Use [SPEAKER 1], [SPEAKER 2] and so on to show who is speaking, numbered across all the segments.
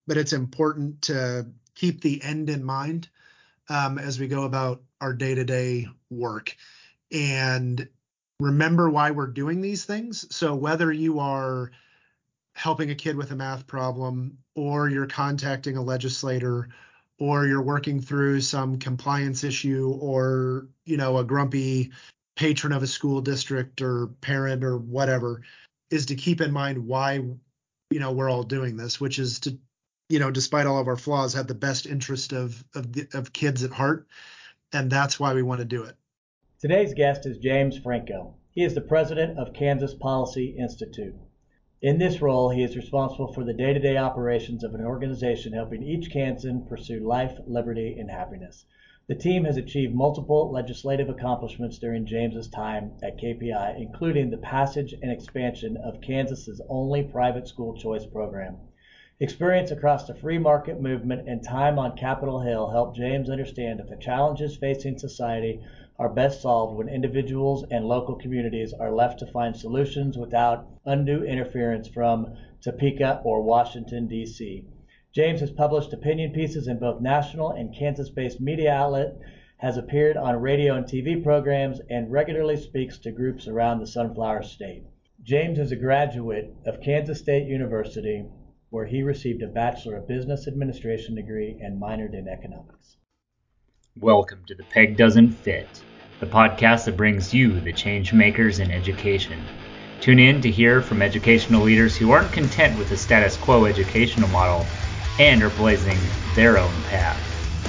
[SPEAKER 1] but it's important to keep the end in mind as we go about our day-to-day work and remember why we're doing these things. So whether you are helping a kid with a math problem, or you're contacting a legislator, or you're working through some compliance issue, or, a grumpy patron of a school district or parent or whatever, is to keep in mind why, we're all doing this, which is to, despite all of our flaws, have the best interest of kids at heart. And that's why we want to do it.
[SPEAKER 2] Today's guest is James Franco. He is the president of Kansas Policy Institute. In this role, he is responsible for the day-to-day operations of an organization helping each Kansan pursue life, liberty, and happiness. The team has achieved multiple legislative accomplishments during James's time at KPI, including the passage and expansion of Kansas's only private school choice program. Experience across the free market movement and time on Capitol Hill helped James understand that the challenges facing society are best solved when individuals and local communities are left to find solutions without undue interference from Topeka or Washington, D.C. James has published opinion pieces in both national and Kansas-based media outlets, has appeared on radio and TV programs, and regularly speaks to groups around the Sunflower State. James is a graduate of Kansas State University, where he received a Bachelor of Business Administration degree and minored in economics.
[SPEAKER 3] Welcome to The Peg Doesn't Fit, the podcast that brings you the change makers in education. Tune in to hear from educational leaders who aren't content with the status quo educational model and are blazing their own path.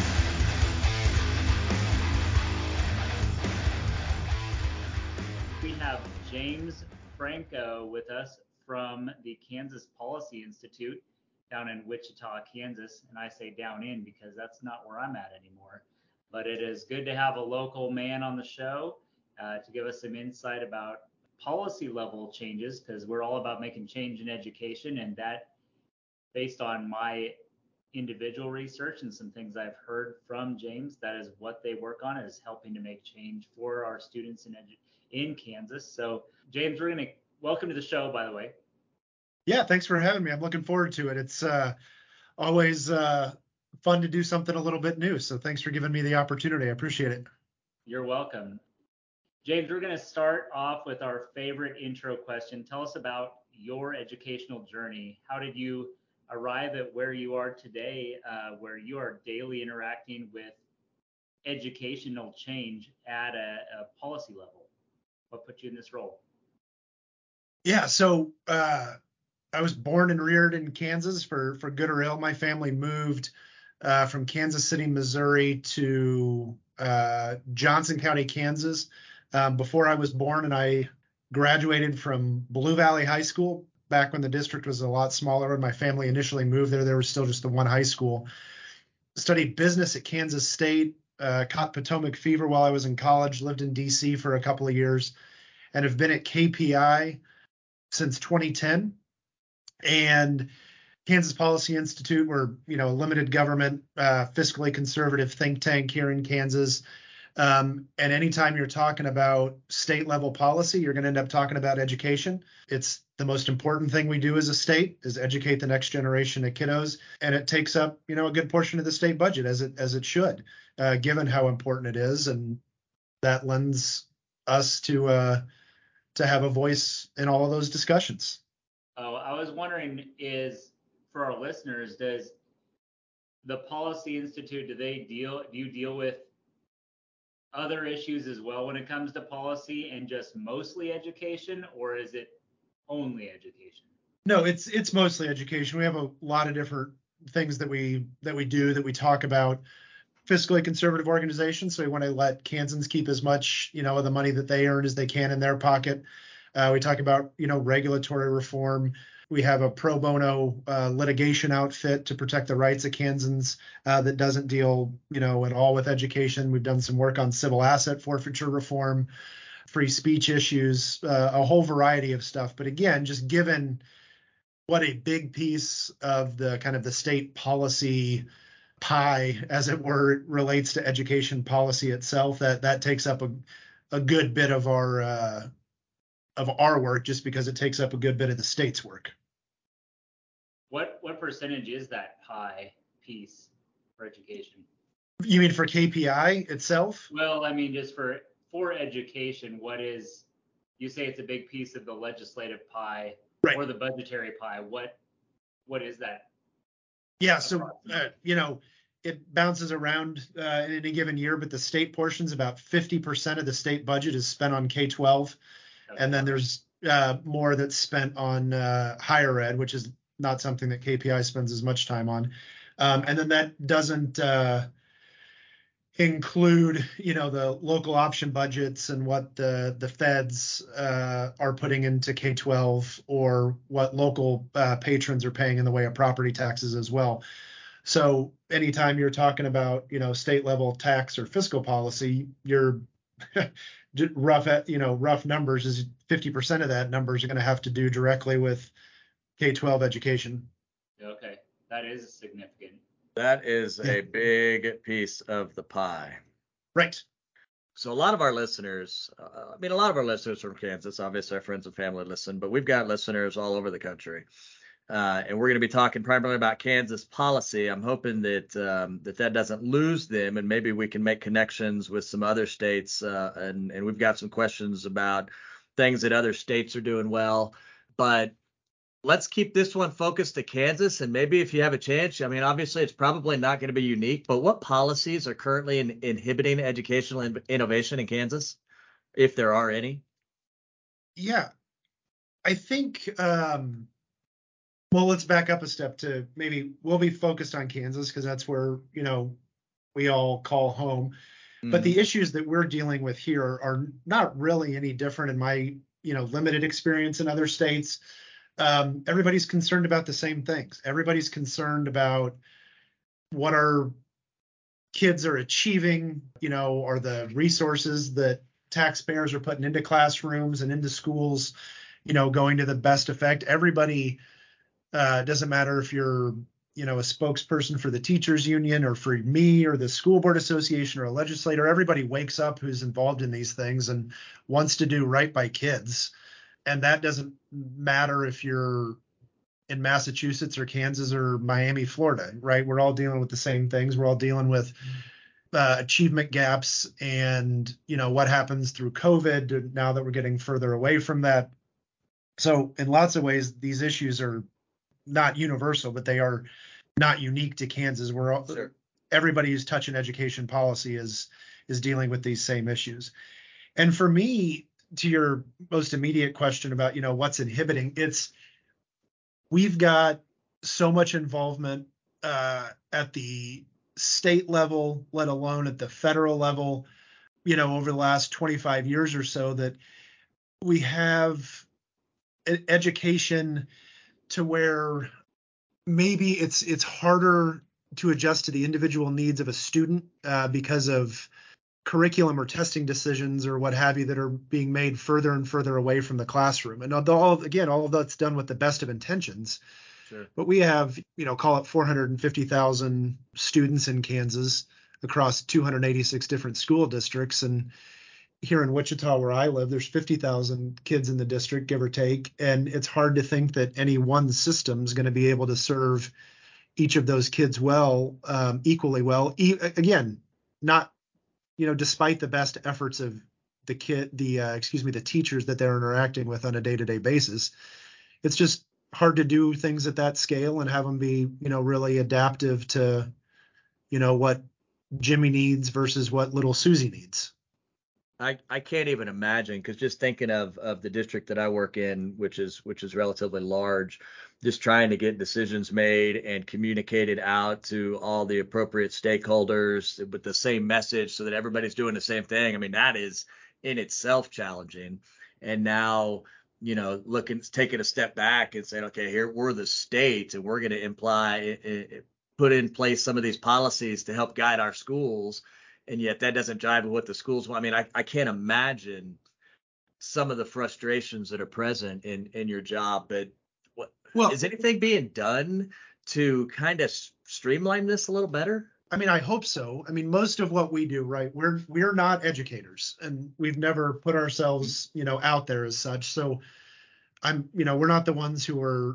[SPEAKER 3] We have James Franco with us from the Kansas Policy Institute down in Wichita, Kansas. And I say down in because that's not where I'm at anymore. But it is good to have a local man on the show to give us some insight about policy level changes, because we're all about making change in education. And that, based on my individual research and some things I've heard from James, that is what they work on, is helping to make change for our students in Kansas. So James, we're going to welcome to the show, by the way.
[SPEAKER 1] Yeah, thanks for having me. I'm looking forward to it. It's always fun to do something a little bit new. So thanks for giving me the opportunity. I appreciate it.
[SPEAKER 3] You're welcome. James, we're going to start off with our favorite intro question. Tell us about your educational journey. How did you arrive at where you are today, where you are daily interacting with educational change at a policy level? What put you in this role?
[SPEAKER 1] Yeah, so I was born and reared in Kansas for good or ill. My family moved from Kansas City, Missouri to Johnson County, Kansas before I was born, and I graduated from Blue Valley High School back when the district was a lot smaller. When my family initially moved there, there was still just the one high school. Studied business at Kansas State, caught Potomac fever while I was in college, lived in D.C. for a couple of years, and have been at KPI since 2010. And Kansas Policy Institute, we're a limited government, fiscally conservative think tank here in Kansas. And anytime you're talking about state level policy, you're going to end up talking about education. It's the most important thing we do as a state, is educate the next generation of kiddos. And it takes up, a good portion of the state budget, as it should, given how important it is. And that lends us to have a voice in all of those discussions.
[SPEAKER 3] Oh, I was wondering, for our listeners, does the Policy Institute, do you deal with other issues as well when it comes to policy, and just mostly education, or is it only education?
[SPEAKER 1] No, it's mostly education. We have a lot of different things that we do, that we talk about. Fiscally conservative organizations, so we want to let Kansans keep as much of the money that they earn as they can in their pocket. We talk about regulatory reform. We have a pro bono litigation outfit to protect the rights of Kansans that doesn't deal at all with education. We've done some work on civil asset forfeiture reform, free speech issues, a whole variety of stuff. But again, just given what a big piece of the kind of the state policy pie, as it were, relates to education policy itself, that takes up a good bit of our work, just because it takes up a good bit of the state's work.
[SPEAKER 3] What percentage is that pie piece for education?
[SPEAKER 1] You mean for KPI itself?
[SPEAKER 3] Well, I mean, just for education, what is, you say it's a big piece of the legislative pie
[SPEAKER 1] Right.
[SPEAKER 3] or the budgetary pie. What is that?
[SPEAKER 1] Yeah. So, it bounces around in any given year, but the state portion's about 50% of the state budget is spent on K-12.
[SPEAKER 3] Okay.
[SPEAKER 1] And then there's more that's spent on higher ed, which is not something that KPI spends as much time on. And then that doesn't include, the local option budgets and what the feds are putting into K-12 or what local patrons are paying in the way of property taxes as well. So anytime you're talking about, state level tax or fiscal policy, you're rough numbers is 50% of that numbers are going to have to do directly with K-12 education.
[SPEAKER 3] Okay, that is significant.
[SPEAKER 4] That is a big piece of the pie.
[SPEAKER 1] Right.
[SPEAKER 4] So a lot of our listeners, a lot of our listeners from Kansas, obviously our friends and family listen, but we've got listeners all over the country. And we're going to be talking primarily about Kansas policy. I'm hoping that that doesn't lose them, and maybe we can make connections with some other states. And we've got some questions about things that other states are doing well. But let's keep this one focused to Kansas. And maybe if you have a chance, obviously it's probably not going to be unique, but what policies are currently inhibiting educational innovation in Kansas, if there are any?
[SPEAKER 1] Yeah, I think. Well, let's back up a step to maybe we'll be focused on Kansas because that's where, we all call home. Mm-hmm. But the issues that we're dealing with here are not really any different in my, limited experience in other states. Everybody's concerned about the same things. Everybody's concerned about what our kids are achieving, are the resources that taxpayers are putting into classrooms and into schools, going to the best effect. Everybody, doesn't matter if you're, a spokesperson for the teachers union or for me or the school board association or a legislator. Everybody wakes up who's involved in these things and wants to do right by kids. And that doesn't matter if you're in Massachusetts or Kansas or Miami, Florida, right? We're all dealing with the same things. We're all dealing with achievement gaps and, what happens through COVID now that we're getting further away from that. So in lots of ways, these issues are not universal, but they are not unique to Kansas. Where sure. Everybody who's touching education policy is dealing with these same issues. And for me, to your most immediate question about, what's inhibiting, we've got so much involvement at the state level, let alone at the federal level, over the last 25 years or so, that we have education to where maybe it's harder to adjust to the individual needs of a student because of curriculum or testing decisions or what have you that are being made further and further away from the classroom. And all of that's done with the best of intentions. Sure. But we have, call it 450,000 students in Kansas across 286 different school districts. And here in Wichita, where I live, there's 50,000 kids in the district, give or take. And it's hard to think that any one system is going to be able to serve each of those kids well, equally well. Again, not, despite the best efforts of the teachers that they're interacting with on a day-to-day basis. It's just hard to do things at that scale and have them be, really adaptive to, what Jimmy needs versus what little Susie needs.
[SPEAKER 4] I can't even imagine, because just thinking of the district that I work in, which is relatively large, just trying to get decisions made and communicated out to all the appropriate stakeholders with the same message so that everybody's doing the same thing. That is in itself challenging. And now, taking a step back and saying, okay, here we're the state and we're going to put in place some of these policies to help guide our schools. And yet that doesn't jive with what the schools want. I can't imagine some of the frustrations that are present in your job. But is anything being done to kind of streamline this a little better?
[SPEAKER 1] I hope so. Most of what we do, right, we're not educators, and we've never put ourselves, out there as such. So we're not the ones who are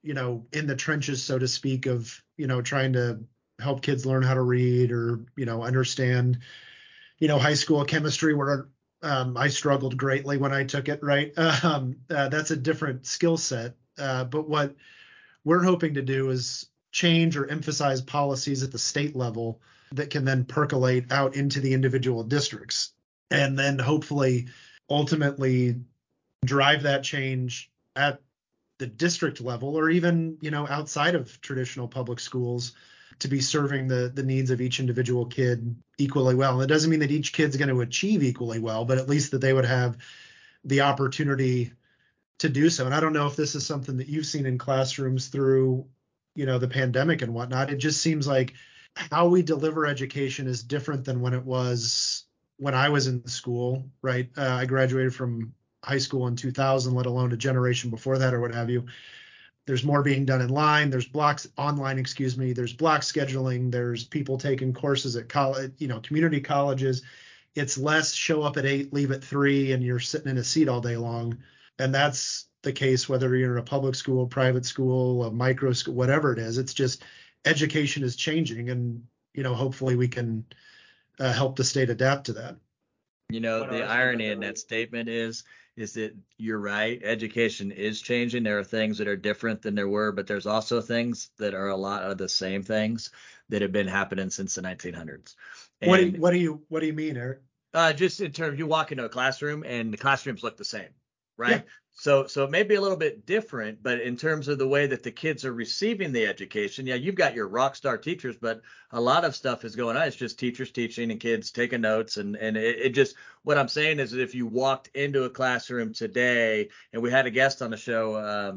[SPEAKER 1] in the trenches, so to speak, of, trying to help kids learn how to read or, understand, high school chemistry where I struggled greatly when I took it, right? That's a different skill set. But what we're hoping to do is change or emphasize policies at the state level that can then percolate out into the individual districts, and then hopefully ultimately drive that change at the district level, or even, outside of traditional public schools, to be serving the needs of each individual kid equally well. And it doesn't mean that each kid's going to achieve equally well, but at least that they would have the opportunity to do so. And I don't know if this is something that you've seen in classrooms through, the pandemic and whatnot. It just seems like how we deliver education is different than when it was when I was in school, right? I graduated from high school in 2000, let alone a generation before that or what have you. There's more being done in line. There's online, excuse me. There's block scheduling. There's people taking courses at college, community colleges. It's less show up at 8, leave at 3, and you're sitting in a seat all day long. And that's the case whether you're in a public school, private school, a micro school, whatever it is. It's just education is changing, and hopefully we can help the state adapt to that.
[SPEAKER 4] The irony in that statement is that you're right. Education is changing. There are things that are different than there were, but there's also things that are a lot of the same things that have been happening since the 1900s. And
[SPEAKER 1] what do you mean, Eric?
[SPEAKER 4] Just in terms, you walk into a classroom and the classrooms look the same, right?
[SPEAKER 1] Yeah.
[SPEAKER 4] So it may be a little bit different, but in terms of the way that the kids are receiving the education, yeah, you've got your rock star teachers, but a lot of stuff is going on. It's just teachers teaching and kids taking notes. And it just, what I'm saying is that if you walked into a classroom today, and we had a guest on the show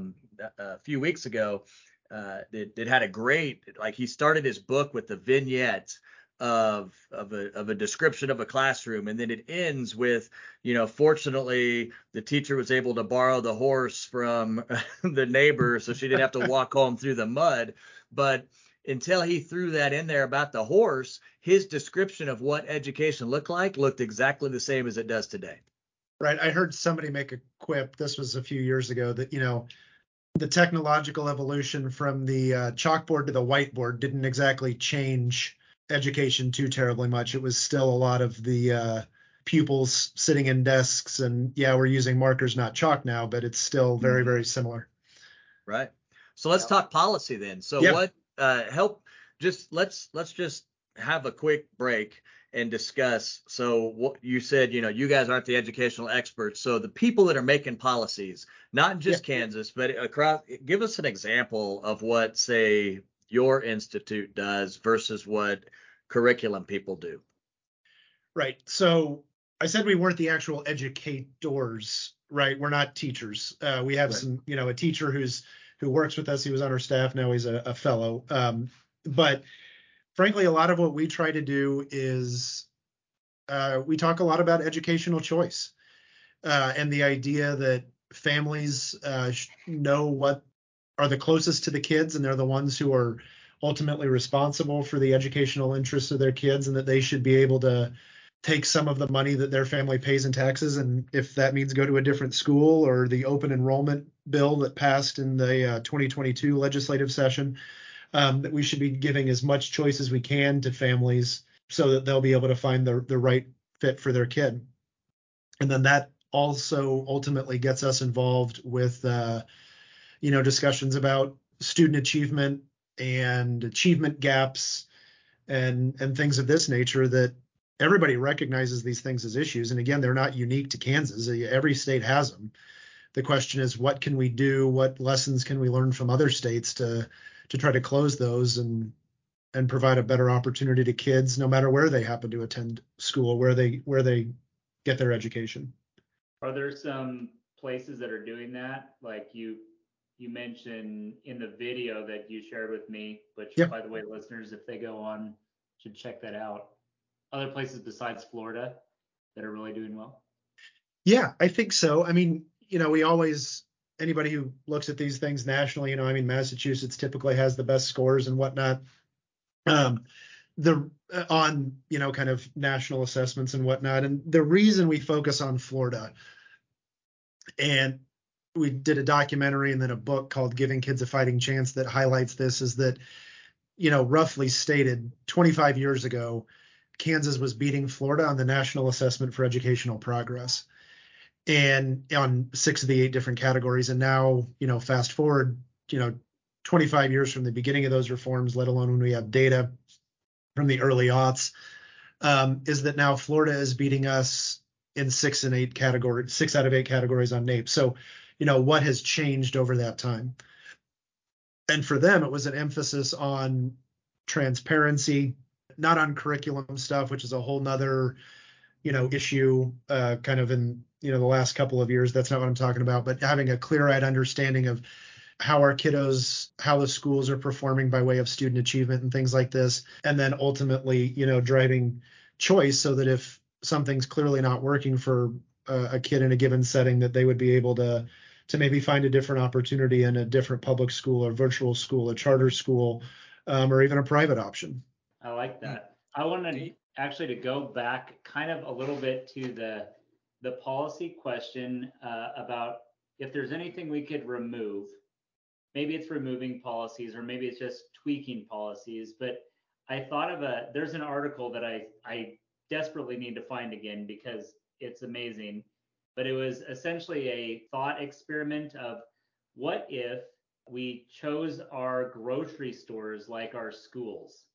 [SPEAKER 4] a few weeks ago that had a great, like, he started his book with the vignette of a description of a classroom, and then it ends with, fortunately the teacher was able to borrow the horse from the neighbor so she didn't have to walk home through the mud. But until he threw that in there about the horse, his description of what education looked exactly the same as it does today.
[SPEAKER 1] Right. I heard somebody make a quip, this was a few years ago, that the technological evolution from the chalkboard to the whiteboard didn't exactly change education too terribly much. It was still a lot of the pupils sitting in desks, and yeah, we're using markers, not chalk now, but it's still very, very similar.
[SPEAKER 4] Right. So let's talk policy then. So what let's just have a quick break and discuss. So what you said, you guys aren't the educational experts. So the people that are making policies, not in just Kansas, but across, give us an example of what, say, your institute does versus what curriculum people do.
[SPEAKER 1] Right. So I said we weren't the actual educators, right? We're not teachers. We have some, a teacher who works with us. He was on our staff. Now he's a fellow. But frankly, a lot of what we try to do is we talk a lot about educational choice and the idea that families know what are the closest to the kids, and they're the ones who are ultimately responsible for the educational interests of their kids, and that they should be able to take some of the money that their family pays in taxes, and if that means go to a different school, or the open enrollment bill that passed in the 2022 legislative session, that we should be giving as much choice as we can to families so that they'll be able to find the right fit for their kid. And then that also ultimately gets us involved with discussions about student achievement and achievement gaps and things of this nature, that everybody recognizes these things as issues. And again, they're not unique to Kansas. Every state has them. The question is, what can we do? What lessons can we learn from other states to try to close those and provide a better opportunity to kids, no matter where they happen to attend school, where they get their education?
[SPEAKER 3] Are there some places that are doing that? Like you mentioned in the video that you shared with me, which, by the way, listeners, if they go on, should check that out. Other places besides Florida that are really doing well?
[SPEAKER 1] Yeah, I think so. I mean, we always, anybody who looks at these things nationally, Massachusetts typically has the best scores and whatnot. On kind of national assessments and whatnot. And the reason we focus on Florida, and we did a documentary and then a book called Giving Kids a Fighting Chance that highlights this, is that, roughly stated, 25 years ago, Kansas was beating Florida on the National Assessment for Educational Progress, and on 6 of the 8 different categories. And now, fast forward, 25 years from the beginning of those reforms, let alone when we have data from the early aughts, is that now Florida is beating us in 6 out of 8 categories on NAEP. So, what has changed over that time? And for them, it was an emphasis on transparency, not on curriculum stuff, which is a whole nother, issue, kind of in, the last couple of years. That's not what I'm talking about, but having a clear-eyed understanding of how the schools are performing by way of student achievement and things like this. And then ultimately, driving choice so that if something's clearly not working for a kid in a given setting, that they would be able to maybe find a different opportunity in a different public school or virtual school, a charter school, or even a private option.
[SPEAKER 3] I like that. I wanted actually to go back kind of a little bit to the policy question about if there's anything we could remove. Maybe it's removing policies, or maybe it's just tweaking policies. But I thought of there's an article that I desperately need to find again because it's amazing. But it was essentially a thought experiment of what if we chose our grocery stores like our schools.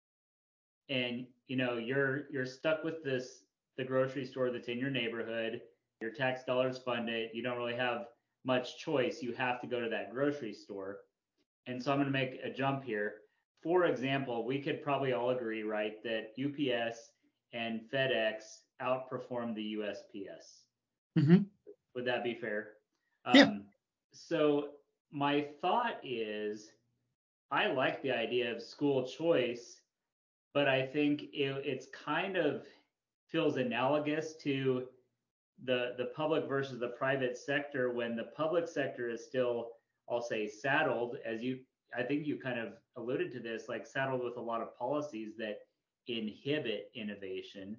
[SPEAKER 3] And you're stuck with the grocery store that's in your neighborhood. Your tax dollars fund it. You don't really have much choice. You have to go to that grocery store. And so I'm going to make a jump here. For example, we could probably all agree, right, that UPS and FedEx outperform the USPS.
[SPEAKER 1] Mm-hmm.
[SPEAKER 3] Would that be fair?
[SPEAKER 1] Yeah.
[SPEAKER 3] So my thought is, I like the idea of school choice, but I think it's kind of feels analogous to the public versus the private sector, when the public sector is still, I'll say, saddled, I think you kind of alluded to this, like saddled with a lot of policies that inhibit innovation.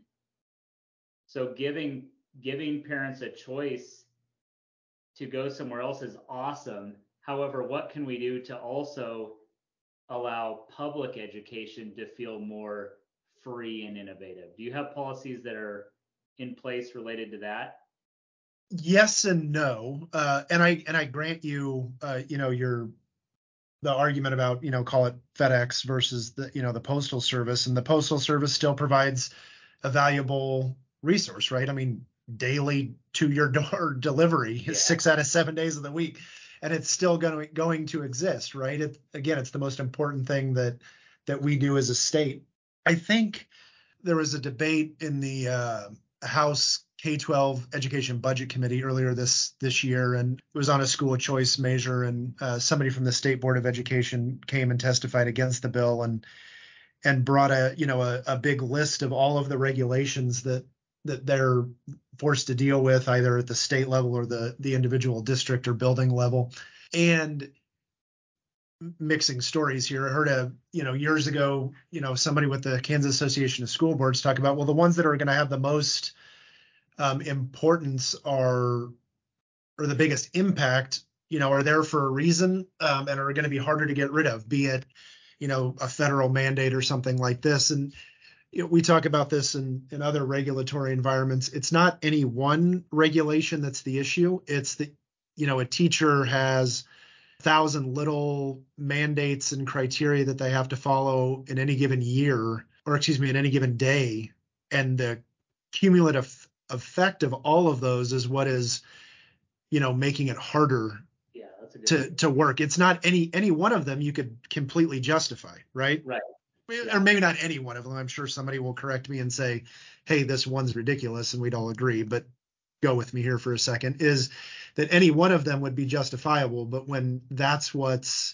[SPEAKER 3] So giving parents a choice to go somewhere else is awesome. However, what can we do to also allow public education to feel more free and innovative? Do you have policies that are in place related to that?
[SPEAKER 1] Yes and no. And I grant you, the argument about, call it FedEx versus the Postal Service, and the Postal Service still provides a valuable resource, right? I mean, daily to your door delivery, 6 out of 7 days of the week, and it's still going to exist, right? It's the most important thing that we do as a state. I think there was a debate in the House K-12 Education Budget Committee earlier this year, and it was on a school choice measure, and somebody from the State Board of Education came and testified against the bill and brought a big list of all of the regulations that they're forced to deal with, either at the state level or the individual district or building level. And mixing stories here, I heard years ago, somebody with the Kansas Association of School Boards talk about, well, the ones that are going to have the most importance or the biggest impact, are there for a reason, and are going to be harder to get rid of, be it, a federal mandate or something like this. And we talk about this in other regulatory environments. It's not any one regulation that's the issue. It's that, a teacher has 1,000 little mandates and criteria that they have to follow in any given year, or in any given day. And the cumulative effect of all of those is what is, making it harder to work. It's not any one of them you could completely justify, right?
[SPEAKER 3] Right.
[SPEAKER 1] Yeah. Or maybe not any one of them. I'm sure somebody will correct me and say, hey, this one's ridiculous, and we'd all agree. But go with me here for a second, is that any one of them would be justifiable. But when that's what's,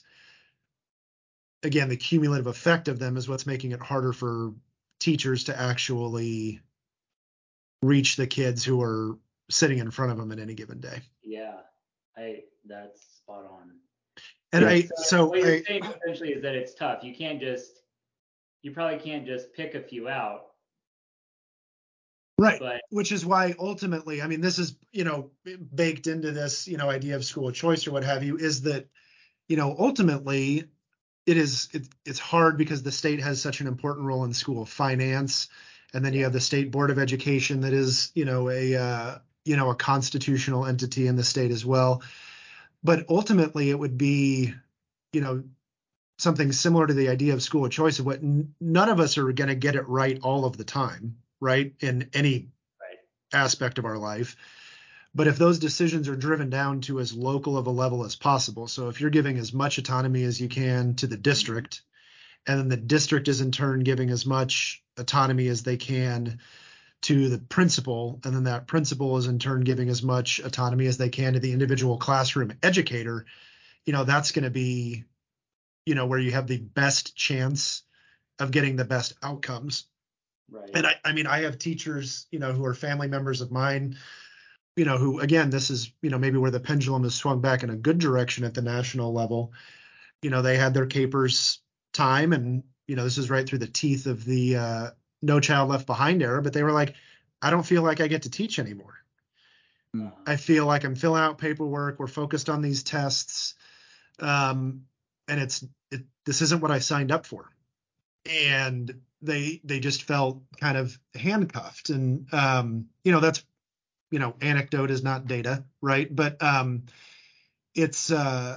[SPEAKER 1] again, the cumulative effect of them is what's making it harder for teachers to actually reach the kids who are sitting in front of them at any given day.
[SPEAKER 3] Yeah, that's spot on.
[SPEAKER 1] And
[SPEAKER 3] what you're saying essentially is that it's tough. You probably can't just pick a few out.
[SPEAKER 1] Right.
[SPEAKER 3] But
[SPEAKER 1] Which is why ultimately, I mean, this is, baked into this, idea of school choice or what have you, is that, ultimately it's hard because the state has such an important role in school finance. And then you have the state board of education that is, a constitutional entity in the state as well. But ultimately it would be, something similar to the idea of school choice of what none of us are going to get it right all of the time, right? In any
[SPEAKER 3] right.
[SPEAKER 1] aspect of our life. But if those decisions are driven down to as local of a level as possible, so if you're giving as much autonomy as you can to the district, and then the district is in turn giving as much autonomy as they can to the principal, and then that principal is in turn giving as much autonomy as they can to the individual classroom educator, that's going to be, where you have the best chance of getting the best outcomes.
[SPEAKER 3] Right.
[SPEAKER 1] And I mean, I have teachers, who are family members of mine, who, again, this is, maybe where the pendulum has swung back in a good direction at the national level. They had their capers time, and, this is right through the teeth of the No Child Left Behind era, but they were like, I don't feel like I get to teach anymore. I feel like I'm filling out paperwork. We're focused on these tests. And this isn't what I signed up for. And they just felt kind of handcuffed. And, that's, anecdote is not data, right? But it's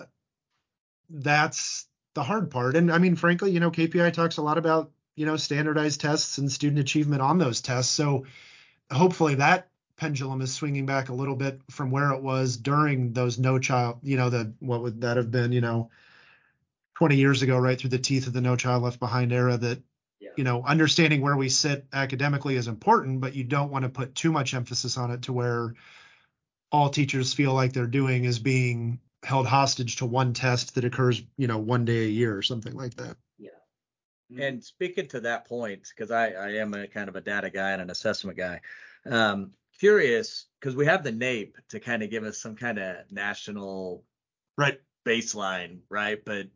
[SPEAKER 1] that's the hard part. And I mean, frankly, KPI talks a lot about, standardized tests and student achievement on those tests. So hopefully that pendulum is swinging back a little bit from where it was during those No Child, what would that have been, 20 years ago, right through the teeth of the No Child Left Behind era, that, understanding where we sit academically is important, but you don't want to put too much emphasis on it to where all teachers feel like they're doing is being held hostage to one test that occurs, one day a year or something like that.
[SPEAKER 3] Yeah.
[SPEAKER 4] And speaking to that point, because I am a kind of a data guy and an assessment guy, curious, because we have the NAEP to kind of give us some kind of national
[SPEAKER 1] right
[SPEAKER 4] baseline, right? But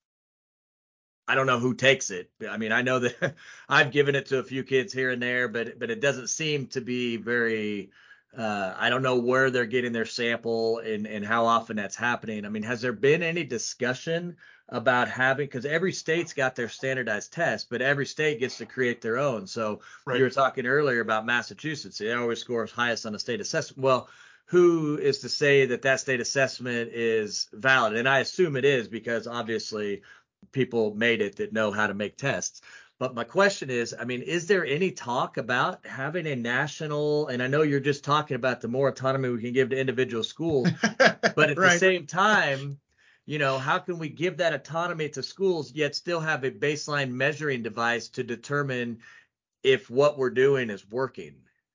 [SPEAKER 4] I don't know who takes it. I mean, I know that I've given it to a few kids here and there, but it doesn't seem to be very. I don't know where they're getting their sample and how often that's happening. I mean, has there been any discussion about having, because every state's got their standardized test, but every state gets to create their own. So you were talking earlier about Massachusetts. They always score highest on a state assessment. Well, who is to say that that state assessment is valid? And I assume it is, because obviously people made it that know how to make tests. But my question is, I mean, is there any talk about having a national, and I know you're just talking about the more autonomy we can give to individual schools, but at the same time, how can we give that autonomy to schools yet still have a baseline measuring device to determine if what we're doing is working?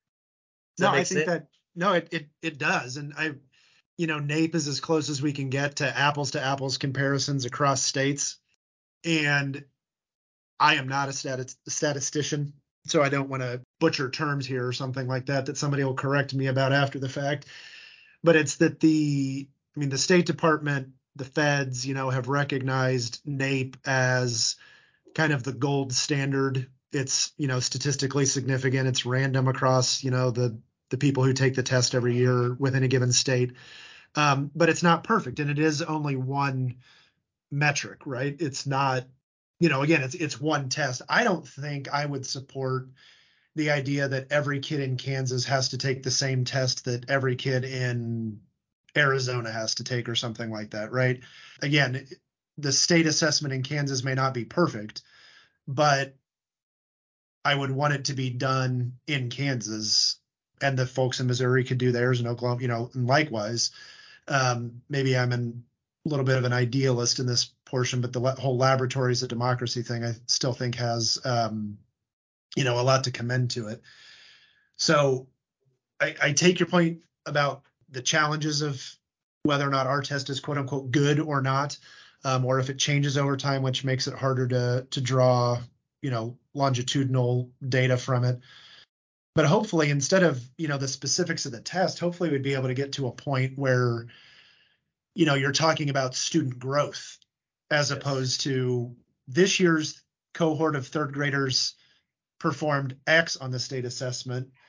[SPEAKER 1] I think that, no, it does. And NAEP is as close as we can get to apples comparisons across states. And I am not a statistician, so I don't want to butcher terms here or something like that somebody will correct me about after the fact. But it's that the State Department, the feds, have recognized NAEP as kind of the gold standard. It's, statistically significant. It's random across, the people who take the test every year within a given state. But it's not perfect, and it is only one metric, right? It's not, again, it's one test. I don't think I would support the idea that every kid in Kansas has to take the same test that every kid in Arizona has to take or something like that, right? Again, the state assessment in Kansas may not be perfect, but I would want it to be done in Kansas, and the folks in Missouri could do theirs, and Oklahoma, and likewise. Maybe I'm a little bit of an idealist in this portion, but the whole laboratories of democracy thing, I still think has, a lot to commend to it. So I take your point about the challenges of whether or not our test is quote unquote good or not, or if it changes over time, which makes it harder to draw, longitudinal data from it. But hopefully, instead of, the specifics of the test, hopefully we'd be able to get to a point where, you're talking about student growth as opposed to this year's cohort of third graders performed X on the state assessment.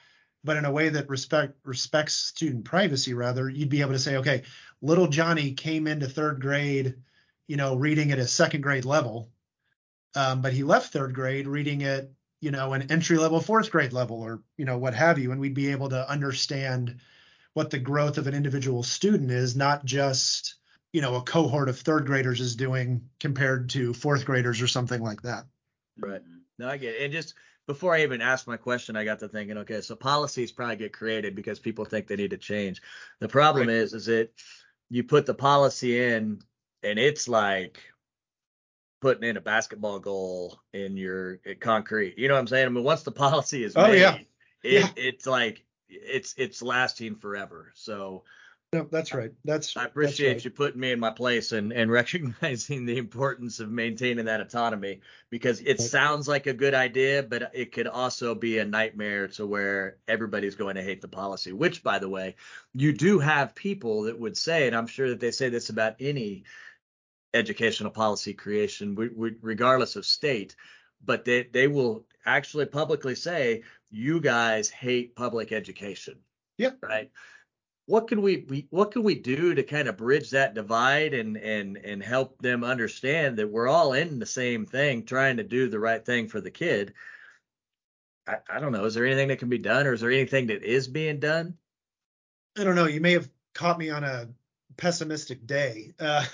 [SPEAKER 1] but in a way that respects student privacy. Rather, you'd be able to say, okay, little Johnny came into third grade, reading at a second grade level, but he left third grade reading at, an entry level fourth grade level, or, what have you. And we'd be able to understand what the growth of an individual student is, not just, a cohort of third graders is doing compared to fourth graders or something like that.
[SPEAKER 4] Right. No, I get it. And just before I even asked my question, I got to thinking, okay, so policies probably get created because people think they need to change. The problem is that you put the policy in and it's like putting in a basketball goal in your concrete. You know what I'm saying? I mean, once the policy is made, it's like it's lasting forever. So
[SPEAKER 1] no, that's right.
[SPEAKER 4] I appreciate you putting me in my place and recognizing the importance of maintaining that autonomy, because it sounds like a good idea, but it could also be a nightmare to where everybody's going to hate the policy, which, by the way, you do have people that would say, and I'm sure that they say this about any educational policy creation, regardless of state, but they will actually publicly say, you guys hate public education.
[SPEAKER 1] Yeah.
[SPEAKER 4] Right. What can we do to kind of bridge that divide and help them understand that we're all in the same thing, trying to do the right thing for the kid? I don't know. Is there anything that can be done, or is there anything that is being done?
[SPEAKER 1] I don't know. You may have caught me on a pessimistic day.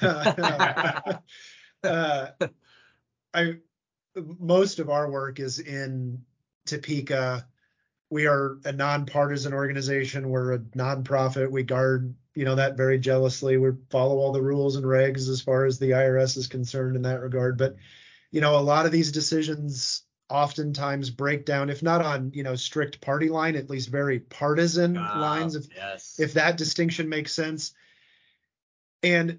[SPEAKER 1] Most of our work is in Topeka. We are a nonpartisan organization. We're a nonprofit. We guard, that very jealously. We follow all the rules and regs as far as the IRS is concerned in that regard. But, a lot of these decisions oftentimes break down, if not on, strict party line, at least very partisan lines, if that distinction makes sense. And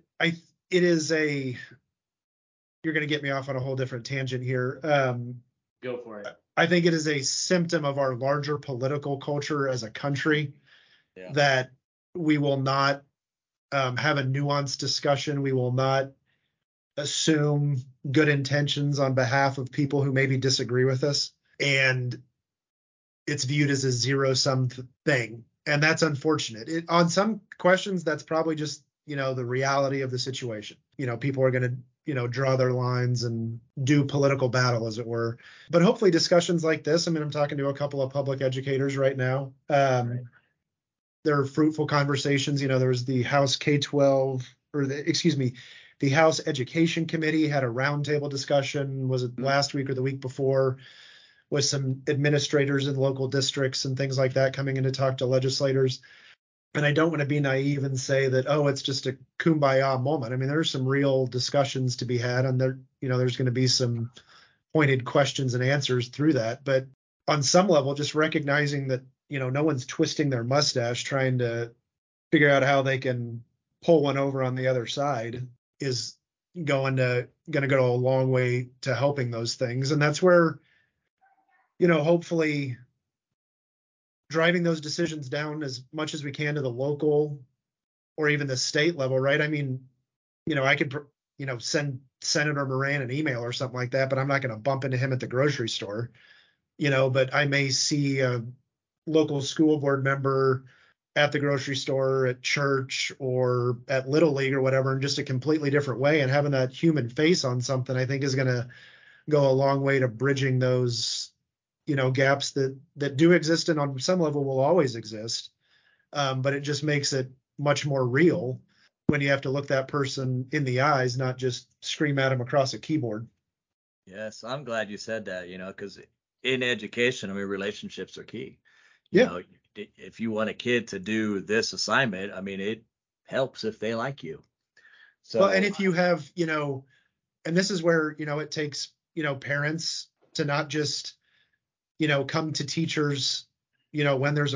[SPEAKER 1] you're going to get me off on a whole different tangent here.
[SPEAKER 3] Go for it.
[SPEAKER 1] I think it is a symptom of our larger political culture as a country that we will not have a nuanced discussion. We will not assume good intentions on behalf of people who maybe disagree with us. And it's viewed as a zero-sum thing. And that's unfortunate. On some questions, that's probably just, the reality of the situation. People are going to draw their lines and do political battle, as it were. But hopefully discussions like this, I'm talking to a couple of public educators right now. There are fruitful conversations. There was the House K-12, the House Education Committee had a roundtable discussion, was it last week or the week before, with some administrators in local districts and things like that coming in to talk to legislators. And I don't want to be naive and say that, it's just a kumbaya moment. There's some real discussions to be had, and there's going to be some pointed questions and answers through that. But on some level, just recognizing that, no one's twisting their mustache trying to figure out how they can pull one over on the other side is going to go a long way to helping those things. And that's where, hopefully driving those decisions down as much as we can to the local or even the state level, right? I could, send Senator Moran an email or something like that, but I'm not going to bump into him at the grocery store, but I may see a local school board member at the grocery store, at church, or at Little League or whatever, in just a completely different way. And having that human face on something, I think, is going to go a long way to bridging those gaps that do exist and on some level will always exist. But it just makes it much more real when you have to look that person in the eyes, not just scream at them across a keyboard.
[SPEAKER 4] Yes, I'm glad you said that, because in education, relationships are key. If you want a kid to do this assignment, it helps if they like you. So,
[SPEAKER 1] well, and if you have, and this is where, it takes, parents to not just, come to teachers, when there's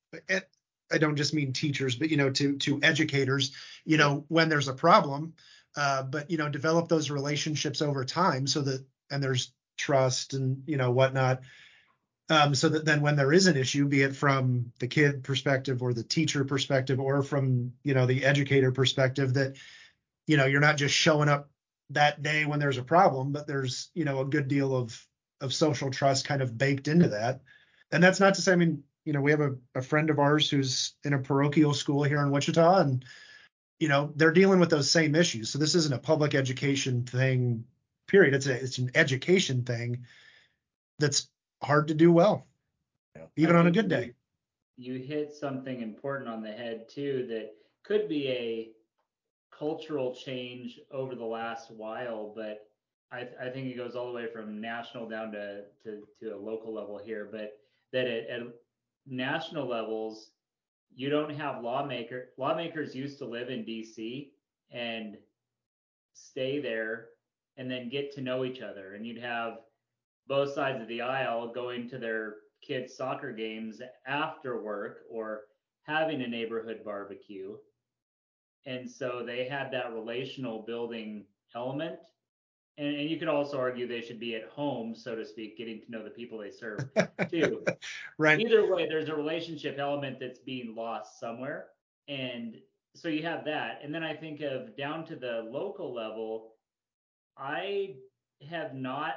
[SPEAKER 1] I don't just mean teachers, but, to educators, when there's a problem, but, develop those relationships over time and there's trust and, whatnot. So that then when there is an issue, be it from the kid perspective or the teacher perspective or from, the educator perspective, that, you're not just showing up that day when there's a problem, but there's, a good deal of social trust kind of baked into that. And that's not to say, we have a friend of ours who's in a parochial school here in Wichita, and they're dealing with those same issues. So this isn't a public education thing, period. It's an education thing that's hard to do well, even on a good day.
[SPEAKER 3] You hit something important on the head too, that could be a cultural change over the last while, but I think it goes all the way from national down to a local level here, but that at national levels, you don't have lawmakers used to live in DC and stay there and then get to know each other, and you'd have both sides of the aisle going to their kids' soccer games after work or having a neighborhood barbecue. And so they had that relational building element. And you could also argue they should be at home, so to speak, getting to know the people they serve too.
[SPEAKER 1] Right.
[SPEAKER 3] Either way, there's a relationship element that's being lost somewhere. And so you have that. And then I think of down to the local level, I have not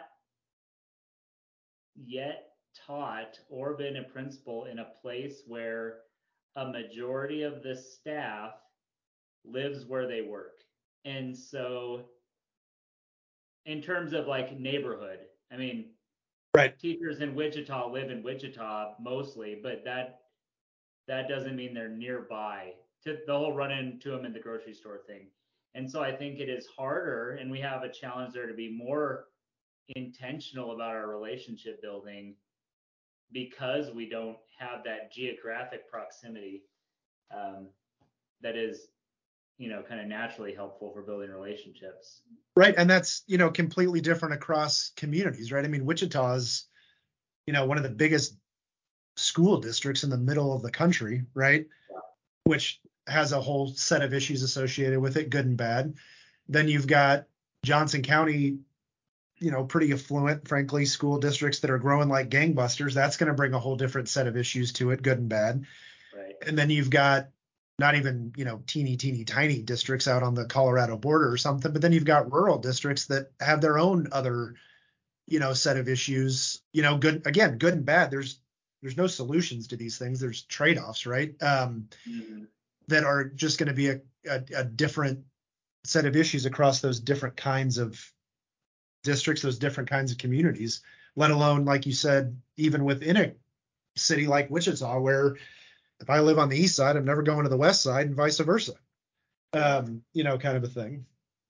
[SPEAKER 3] yet taught or been a principal in a place where a majority of the staff lives where they work. And so in terms of like neighborhood, I mean,
[SPEAKER 1] right,
[SPEAKER 3] teachers in Wichita live in Wichita mostly, but that doesn't mean they're nearby to the whole run into them in the grocery store thing. And so I think it is harder, and we have a challenge there to be more intentional about our relationship building because we don't have that geographic proximity that is kind of naturally helpful for building relationships.
[SPEAKER 1] Right. And that's, completely different across communities, right? I mean, Wichita is, one of the biggest school districts in the middle of the country, right?
[SPEAKER 3] Yeah.
[SPEAKER 1] Which has a whole set of issues associated with it, good and bad. Then you've got Johnson County, pretty affluent, frankly, school districts that are growing like gangbusters. That's going to bring a whole different set of issues to it, good and bad.
[SPEAKER 3] Right.
[SPEAKER 1] And then you've got not even, teeny tiny districts out on the Colorado border or something, but then you've got rural districts that have their own other, set of issues, good and bad. There's no solutions to these things. There's trade-offs, right? That are just going to be a different set of issues across those different kinds of districts, those different kinds of communities, let alone, like you said, even within a city like Wichita, where if I live on the east side, I'm never going to the west side and vice versa, kind of a thing.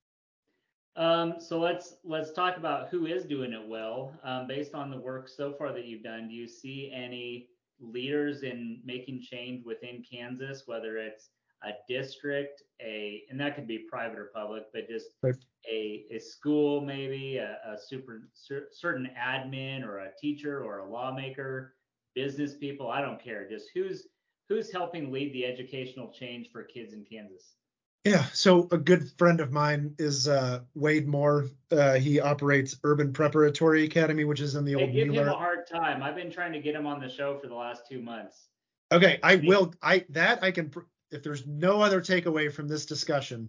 [SPEAKER 3] So let's talk about who is doing it well. Based on the work so far that you've done, do you see any leaders in making change within Kansas, whether it's a district, and that could be private or public, but just
[SPEAKER 1] right.
[SPEAKER 3] a school, maybe a certain admin or a teacher or a lawmaker, business people, I don't care. Just who's helping lead the educational change for kids in Kansas?
[SPEAKER 1] Yeah, so a good friend of mine is Wade Moore. He operates Urban Preparatory Academy, which is in the old
[SPEAKER 3] Give
[SPEAKER 1] Mueller.
[SPEAKER 3] him a hard time. I've been trying to get him on the show for the last 2 months.
[SPEAKER 1] Okay, I can. If there's no other takeaway from this discussion,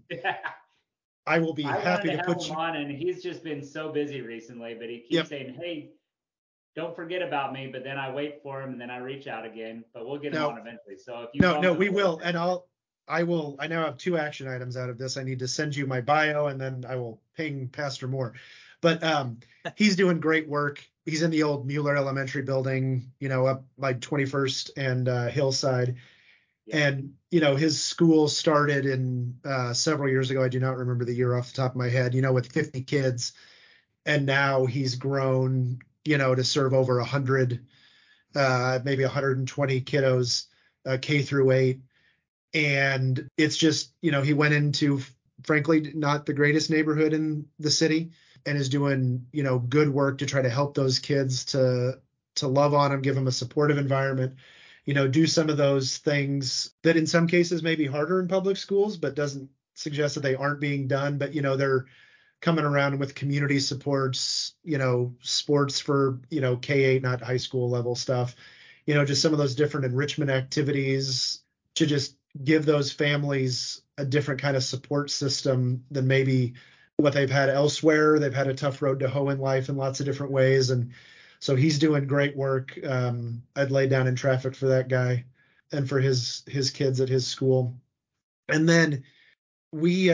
[SPEAKER 1] I will be happy to put
[SPEAKER 3] him on, and he's just been so busy recently. But he keeps saying, "Hey, don't forget about me." But then I wait for him, and then I reach out again. But we'll get him on eventually. So if you
[SPEAKER 1] we will, and I will. I now have 2 action items out of this. I need to send you my bio, and then I will ping Pastor Moore. But he's doing great work. He's in the old Mueller Elementary building, up by 21st and Hillside. Yeah. And, his school started in several years ago. I do not remember the year off the top of my head, with 50 kids. And now he's grown, to serve over 100, maybe 120 kiddos, K through 8. And it's just, he went into, frankly, not the greatest neighborhood in the city and is doing, good work to try to help those kids to love on them, give them a supportive environment, do some of those things that in some cases may be harder in public schools, but doesn't suggest that they aren't being done. But, they're coming around with community supports, sports for, K-8, not high school level stuff, just some of those different enrichment activities to just give those families a different kind of support system than maybe what they've had elsewhere. They've had a tough road to hoe in life in lots of different ways. And So he's doing great work. I'd lay down in traffic for that guy and for his kids at his school. And then we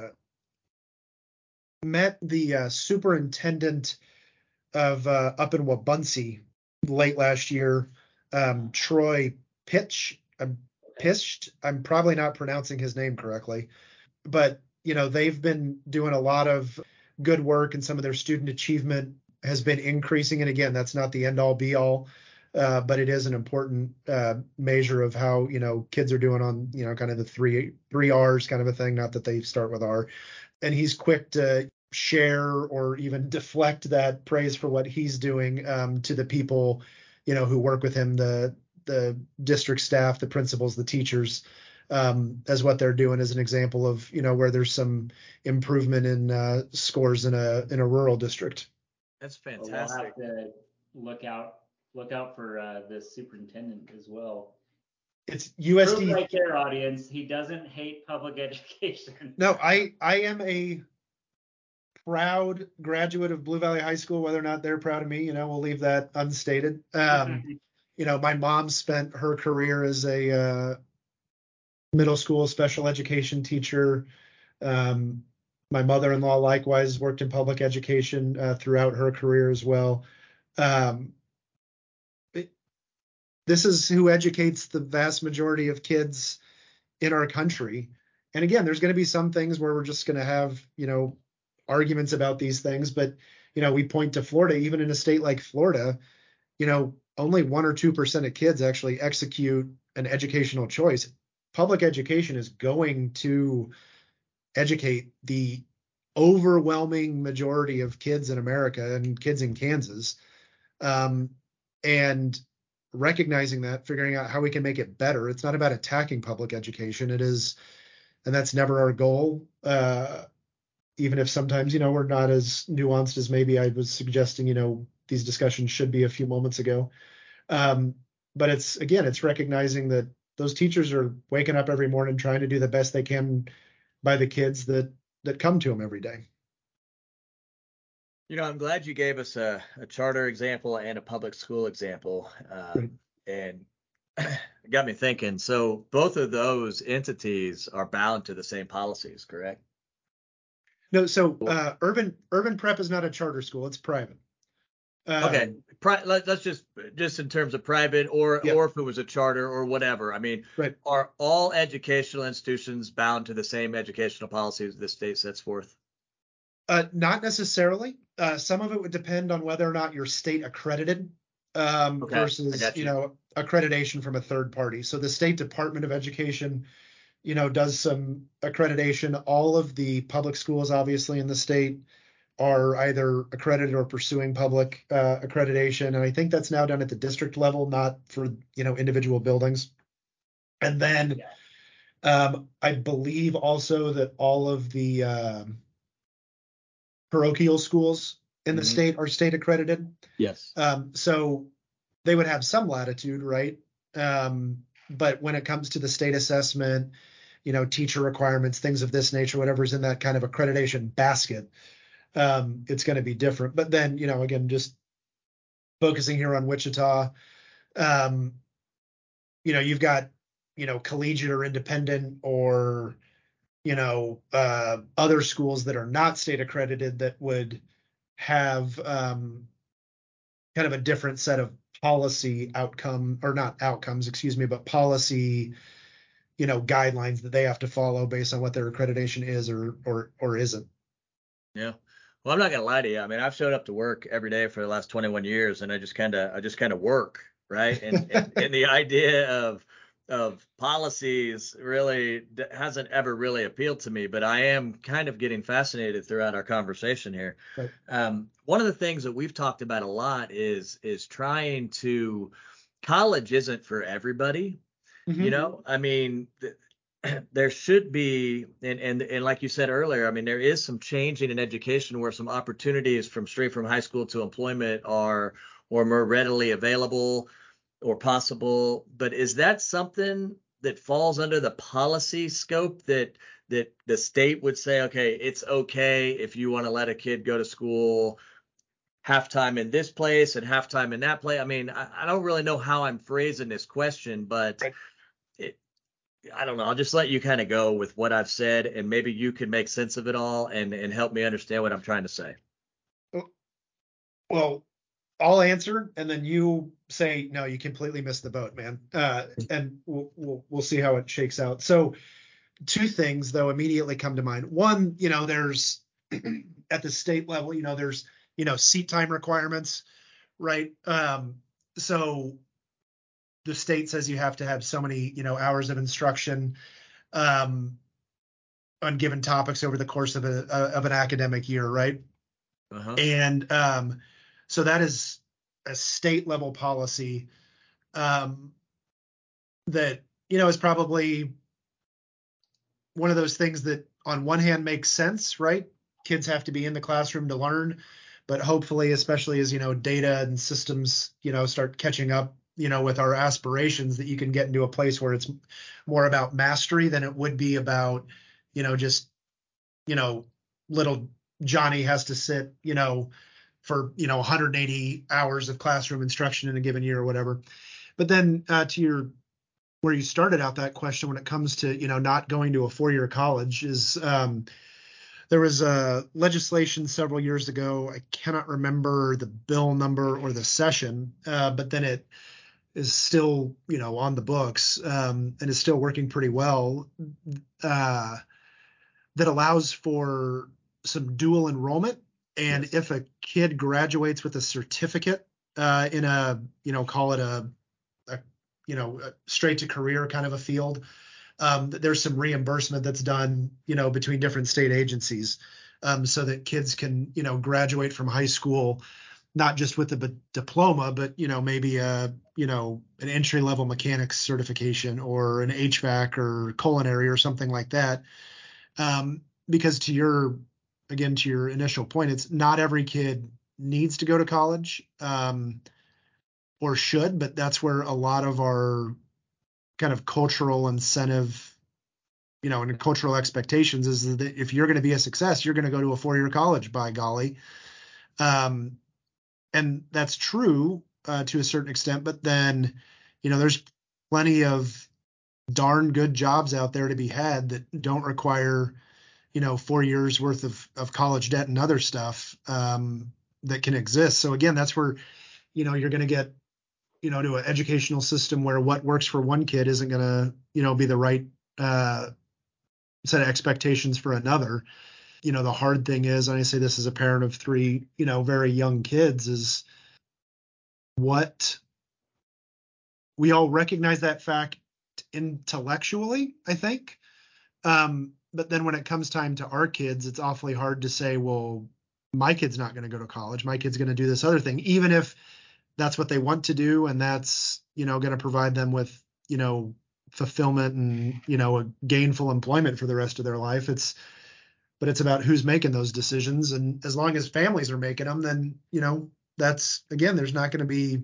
[SPEAKER 1] met the superintendent of up in Wabaunsee late last year, Troy Pischt. I'm probably not pronouncing his name correctly, but they've been doing a lot of good work, and some of their student achievement has been increasing. And again, that's not the end all be all, but it is an important measure of how kids are doing on kind of the three R's kind of a thing. Not that they start with R. And he's quick to share or even deflect that praise for what he's doing to the people who work with him, the district staff, the principals, the teachers, as what they're doing as an example of where there's some improvement in scores in a rural district.
[SPEAKER 4] That's
[SPEAKER 3] We'll
[SPEAKER 4] fantastic.
[SPEAKER 3] have to look out for the superintendent as well.
[SPEAKER 1] It's
[SPEAKER 3] Proof
[SPEAKER 1] USD.
[SPEAKER 3] right there, audience. He doesn't hate public education.
[SPEAKER 1] No, I am a proud graduate of Blue Valley High School. Whether or not they're proud of me, we'll leave that unstated. My mom spent her career as a middle school special education teacher. My mother-in-law likewise worked in public education throughout her career as well. This is who educates the vast majority of kids in our country. And again, there's going to be some things where we're just going to have, arguments about these things. But, we point to Florida. Even in a state like Florida, only 1 or 2% of kids actually execute an educational choice. Public education is going to educate the overwhelming majority of kids in America and kids in Kansas. And recognizing that, figuring out how we can make it better. It's not about attacking public education. It is, and that's never our goal. Even if sometimes, we're not as nuanced as maybe I was suggesting, these discussions should be a few moments ago. But it's recognizing that those teachers are waking up every morning trying to do the best they can by the kids that come to them every day.
[SPEAKER 4] I'm glad you gave us a charter example and a public school example. And it got me thinking. So both of those entities are bound to the same policies, correct?
[SPEAKER 1] No, so Urban Prep is not a charter school; it's private.
[SPEAKER 4] Okay, let's just in terms of private or if it was a charter or whatever. I mean,
[SPEAKER 1] right.
[SPEAKER 4] Are all educational institutions bound to the same educational policies the state sets forth?
[SPEAKER 1] Not necessarily. Some of it would depend on whether or not you're state accredited versus accreditation from a third party. So the State Department of Education does some accreditation. All of the public schools, obviously, in the state are either accredited or pursuing public accreditation. And I think that's now done at the district level, not for, individual buildings. And then I believe also that all of the parochial schools in the state are state accredited.
[SPEAKER 4] Yes.
[SPEAKER 1] So they would have some latitude, right? But when it comes to the state assessment, teacher requirements, things of this nature, whatever's in that kind of accreditation basket, it's going to be different. But then, again, just focusing here on Wichita, you've got, collegiate or independent or, other schools that are not state accredited that would have kind of a different set of policy outcome, or not outcomes, excuse me, but policy guidelines that they have to follow based on what their accreditation is or isn't.
[SPEAKER 4] Yeah. Well, I'm not gonna lie to you. I mean, I've showed up to work every day for the last 21 years, and I just kind of work, right? And the idea of policies really hasn't ever really appealed to me, but I am kind of getting fascinated throughout our conversation here.
[SPEAKER 1] Right.
[SPEAKER 4] One of the things that we've talked about a lot is trying to. College isn't for everybody. I mean, there should be, and like you said earlier, I mean, there is some changing in education where some opportunities from straight from high school to employment are more readily available or possible. But is that something that falls under the policy scope that the state would say, okay, it's okay if you want to let a kid go to school halftime in this place and halftime in that place. I mean, I don't really know how I'm phrasing this question, but
[SPEAKER 1] Right.
[SPEAKER 4] I don't know. I'll just let you kind of go with what I've said, and maybe you can make sense of it all and help me understand what I'm trying to say.
[SPEAKER 1] Well, I'll answer, and then you say no. You completely missed the boat, man. And we'll see how it shakes out. So, two things though immediately come to mind. One, there's at the state level, there's seat time requirements, right? So the state says you have to have so many hours of instruction um, on given topics over the course of an academic year, right?
[SPEAKER 4] Uh-huh.
[SPEAKER 1] And so that is a state level policy that is probably one of those things that on one hand makes sense, right? Kids have to be in the classroom to learn, but hopefully, especially as data and systems start catching up with our aspirations, that you can get into a place where it's more about mastery than it would be about just little Johnny has to sit for 180 hours of classroom instruction in a given year or whatever. But then to where you started out that question, when it comes to not going to a 4-year college, is there was a legislation several years ago. I cannot remember the bill number or the session, but then it is still on the books and is still working pretty well, that allows for some dual enrollment. And
[SPEAKER 4] Yes.
[SPEAKER 1] if a kid graduates with a certificate in a call it a straight to career kind of a field, there's some reimbursement that's done between different state agencies, so that kids can graduate from high school not just with a diploma, but maybe an entry level mechanics certification or an HVAC or culinary or something like that. Because to your initial point, it's not every kid needs to go to college, or should, but that's where a lot of our kind of cultural incentive, and cultural expectations is that if you're going to be a success, you're going to go to a 4-year college, by golly. And that's true to a certain extent, but then, there's plenty of darn good jobs out there to be had that don't require, 4 years worth of college debt and other stuff that can exist. So again, that's where, you're going to get, to an educational system where what works for one kid isn't going to, be the right set of expectations for another. The hard thing is, and I say this as a parent of 3, very young kids, is what we all recognize that fact intellectually, I think. But then when it comes time to our kids, it's awfully hard to say, well, my kid's not going to go to college. My kid's going to do this other thing, even if that's what they want to do. And that's, going to provide them with, fulfillment and, a gainful employment for the rest of their life. But it's about who's making those decisions. And as long as families are making them, then, that's, again, there's not going to be,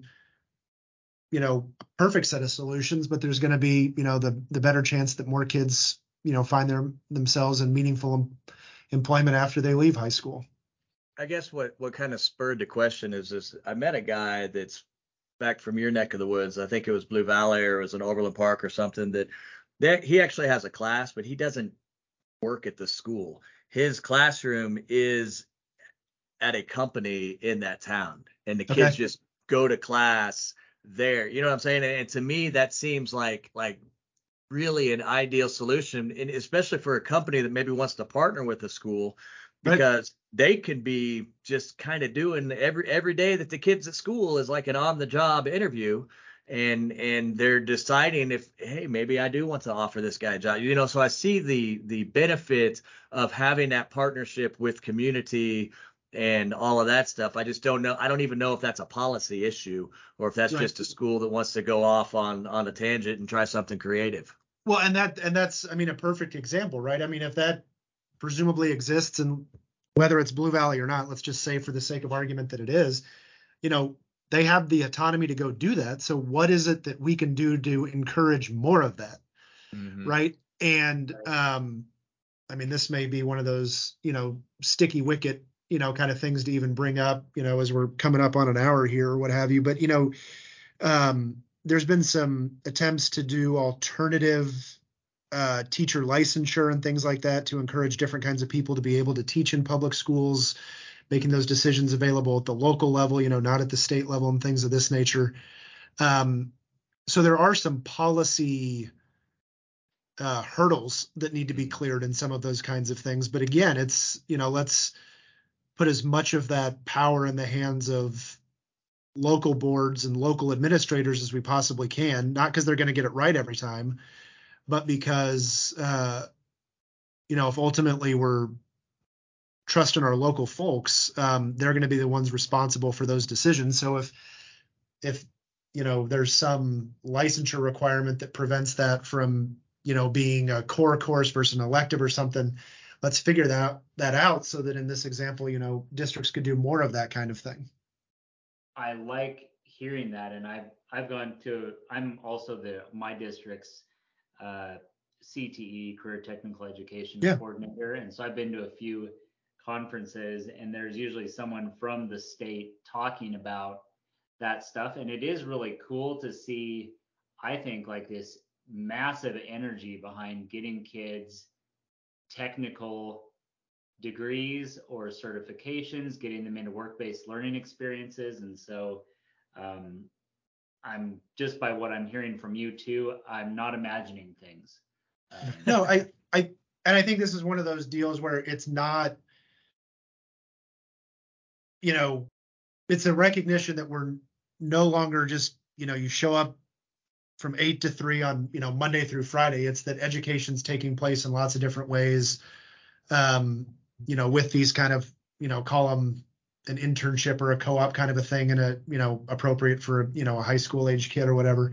[SPEAKER 1] a perfect set of solutions, but there's going to be, the better chance that more kids, find themselves in meaningful employment after they leave high school.
[SPEAKER 4] I guess what kind of spurred the question is this: I met a guy that's back from your neck of the woods. I think it was Blue Valley or it was in Overland Park or something, that he actually has a class, but he doesn't work at the school. His classroom is at a company in that town, and the kids
[SPEAKER 1] Okay.
[SPEAKER 4] just go to class there. You know what I'm saying? And to me, that seems like really an ideal solution, and especially for a company that maybe wants to partner with a school,
[SPEAKER 1] Right.
[SPEAKER 4] because they could be just kind of doing every day that the kids at school is like an on the job interview, and they're deciding if, hey, maybe I do want to offer this guy a job. So I see the benefit of having that partnership with community and all of that stuff. I just don't know. I don't even know if that's a policy issue or if that's
[SPEAKER 1] Right.
[SPEAKER 4] just a school that wants to go off on a tangent and try something creative.
[SPEAKER 1] Well, and that's, I mean, a perfect example, right? I mean, if that presumably exists, and whether it's Blue Valley or not, let's just say for the sake of argument that it is, they have the autonomy to go do that. So what is it that we can do to encourage more of that?
[SPEAKER 4] Mm-hmm.
[SPEAKER 1] Right. And I mean, this may be one of those, sticky wicket kind of things to even bring up, as we're coming up on an hour here or what have you. But, there's been some attempts to do alternative teacher licensure and things like that to encourage different kinds of people to be able to teach in public schools, making those decisions available at the local level, not at the state level and things of this nature. So there are some policy hurdles that need to be cleared in some of those kinds of things. But again, it's, let's put as much of that power in the hands of local boards and local administrators as we possibly can, not because they're going to get it right every time, but because, if ultimately we're trusting our local folks, they're going to be the ones responsible for those decisions. So if there's some licensure requirement that prevents that from, being a core course versus an elective or something, let's figure that out so that in this example, districts could do more of that kind of thing.
[SPEAKER 3] I like hearing that, and I'm also my district's CTE, Career Technical Education coordinator, and so I've been to a few conferences, and there's usually someone from the state talking about that stuff, and it is really cool to see, I think, like this massive energy behind getting kids technical degrees or certifications, getting them into work-based learning experiences. And so I'm just, by what I'm hearing from you too, I'm not imagining things.
[SPEAKER 1] No, I think this is one of those deals where it's not, it's a recognition that we're no longer just, you show up from 8 to 3 on, Monday through Friday. It's that education's taking place in lots of different ways. With these kind of, call them an internship or a co-op kind of a thing, and appropriate for, a high school age kid or whatever.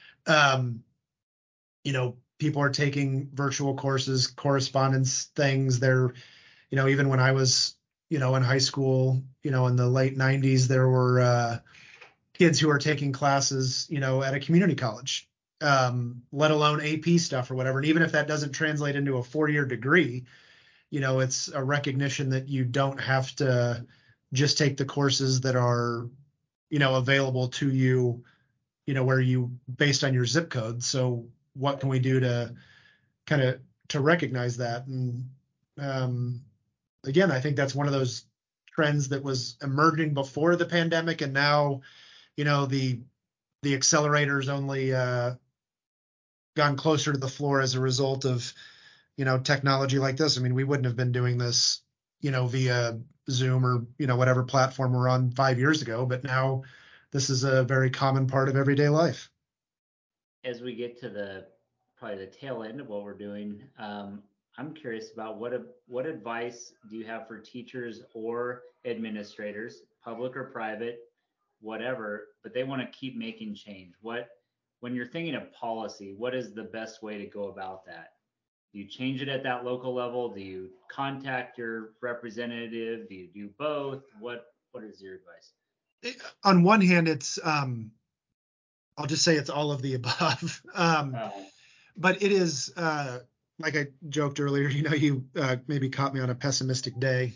[SPEAKER 1] People are taking virtual courses, correspondence things. They're, even when I was, in high school, in the late 90s, there were kids who are taking classes, at a community college, let alone AP stuff or whatever. And even if that doesn't translate into a 4-year degree, it's a recognition that you don't have to just take the courses that are, available to you, where you based on your zip code. So what can we do to kind of to recognize that? And again, I think that's one of those trends that was emerging before the pandemic, and now, the accelerator's only gone closer to the floor as a result of technology like this. I mean, we wouldn't have been doing this, via Zoom or, whatever platform we're on 5 years ago, but now this is a very common part of everyday life.
[SPEAKER 3] As we get to probably the tail end of what we're doing, I'm curious about what advice do you have for teachers or administrators, public or private, whatever, but they want to keep making change. When you're thinking of policy, what is the best way to go about that? Do you change it at that local level? Do you contact your representative? Do you do both? What is your advice?
[SPEAKER 1] On one hand, it's I'll just say it's all of the above. But it is like I joked earlier, you maybe caught me on a pessimistic day.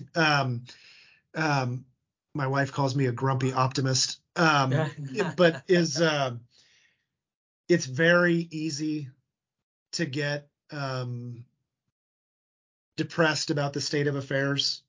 [SPEAKER 1] My wife calls me a grumpy optimist, but it's very easy to get depressed about the state of affairs,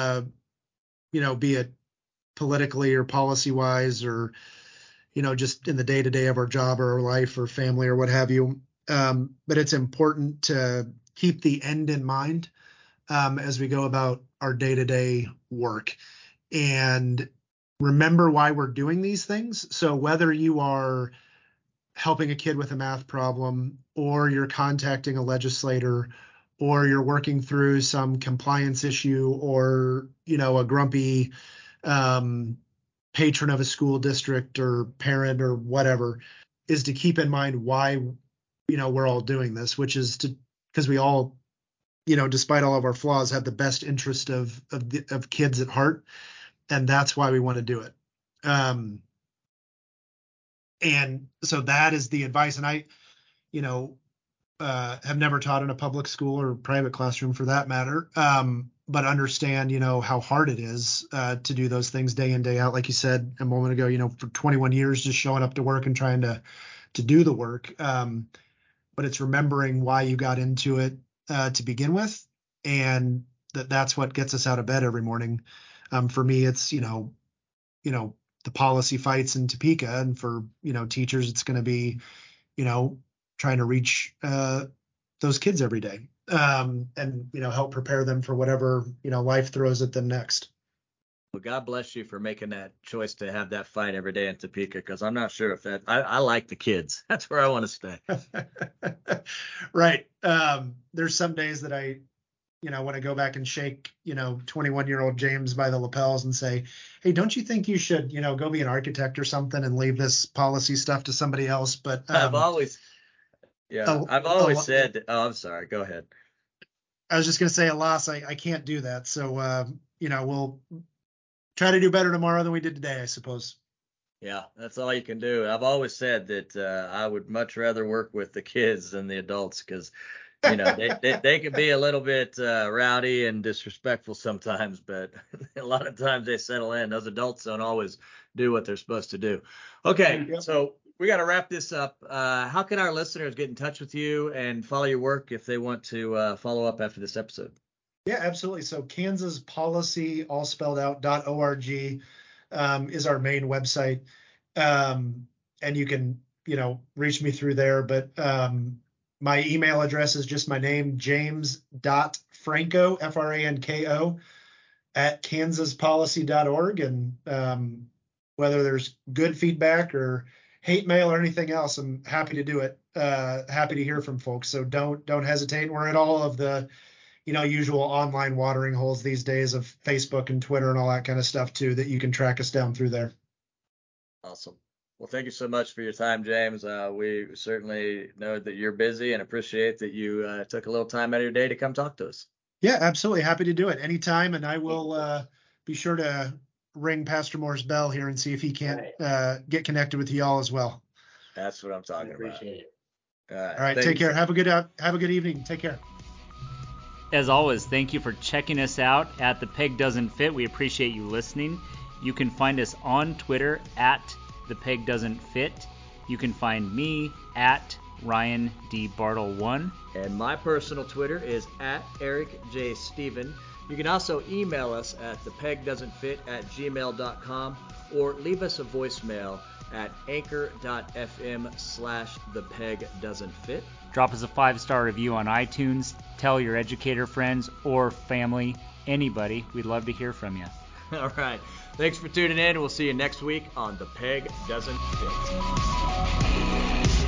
[SPEAKER 1] be it politically or policy wise, or, just in the day to day of our job or our life or family or what have you. But it's important to keep the end in mind as we go about our day to day work, and remember why we're doing these things. So whether you are helping a kid with a math problem, or you're contacting a legislator, or you're working through some compliance issue, or, a grumpy patron of a school district or parent or whatever, is to keep in mind why, we're all doing this, which is because we all, despite all of our flaws, have the best interest of kids at heart. And that's why we want to do it. And so that is the advice. And I, have never taught in a public school or private classroom for that matter. but understand, how hard it is to do those things day in, day out. Like you said a moment ago, for 21 years, just showing up to work and trying to do the work. But it's remembering why you got into it to begin with, and that's what gets us out of bed every morning. For me, it's, the policy fights in Topeka, and for, teachers, it's going to be, trying to reach those kids every day, and, help prepare them for whatever, life throws at them next.
[SPEAKER 4] Well, God bless you for making that choice to have that fight every day in Topeka, because I'm not sure if I like the kids. That's where I want to stay.
[SPEAKER 1] Right. There's some days that I want to go back and shake, 21-year-old James by the lapels and say, hey, don't you think you should, go be an architect or something and leave this policy stuff to somebody else? But
[SPEAKER 4] I've always said, I'm sorry, go ahead.
[SPEAKER 1] I was just going to say, alas, I can't do that. So, we'll try to do better tomorrow than we did today, I suppose.
[SPEAKER 4] Yeah, that's all you can do. I've always said that I would much rather work with the kids than the adults, because they can be a little bit rowdy and disrespectful sometimes, but a lot of times they settle in. Those adults don't always do what they're supposed to do. Okay, so we got to wrap this up. How can our listeners get in touch with you and follow your work if they want to follow up after this episode?
[SPEAKER 1] Yeah, absolutely. So Kansas Policy, all spelled out, .org is our main website. And you can, reach me through there. But my email address is just my name, james.franco, Franko, at kansaspolicy.org. And whether there's good feedback or hate mail or anything else, I'm happy to do it. Happy to hear from folks. So don't hesitate. We're at all of the usual online watering holes these days of Facebook and Twitter and all that kind of stuff too, that you can track us down through there.
[SPEAKER 4] Awesome. Well, thank you so much for your time, James. We certainly know that you're busy and appreciate that you took a little time out of your day to come talk to us.
[SPEAKER 1] Yeah, absolutely. Happy to do it anytime. And I will be sure to ring Pastor Moore's bell here and see if he can't get connected with y'all as well.
[SPEAKER 4] That's what I'm talking about.
[SPEAKER 3] Appreciate it.
[SPEAKER 1] All right. Take care. Have a good evening. Take care.
[SPEAKER 3] As always, thank you for checking us out at The Peg Doesn't Fit. We appreciate you listening. You can find us on Twitter at The Peg Doesn't Fit. You can find me at Ryan D. Bartle 1.
[SPEAKER 4] And my personal Twitter is at Eric J. Steven. You can also email us at thepegdoesn'tfit@gmail.com or leave us a voicemail at anchor.fm/thepegdoesn'tfit.
[SPEAKER 3] Drop us a 5-star review on iTunes. Tell your educator friends or family, anybody. We'd love to hear from you.
[SPEAKER 4] All right. Thanks for tuning in. We'll see you next week on The Peg Doesn't Fit.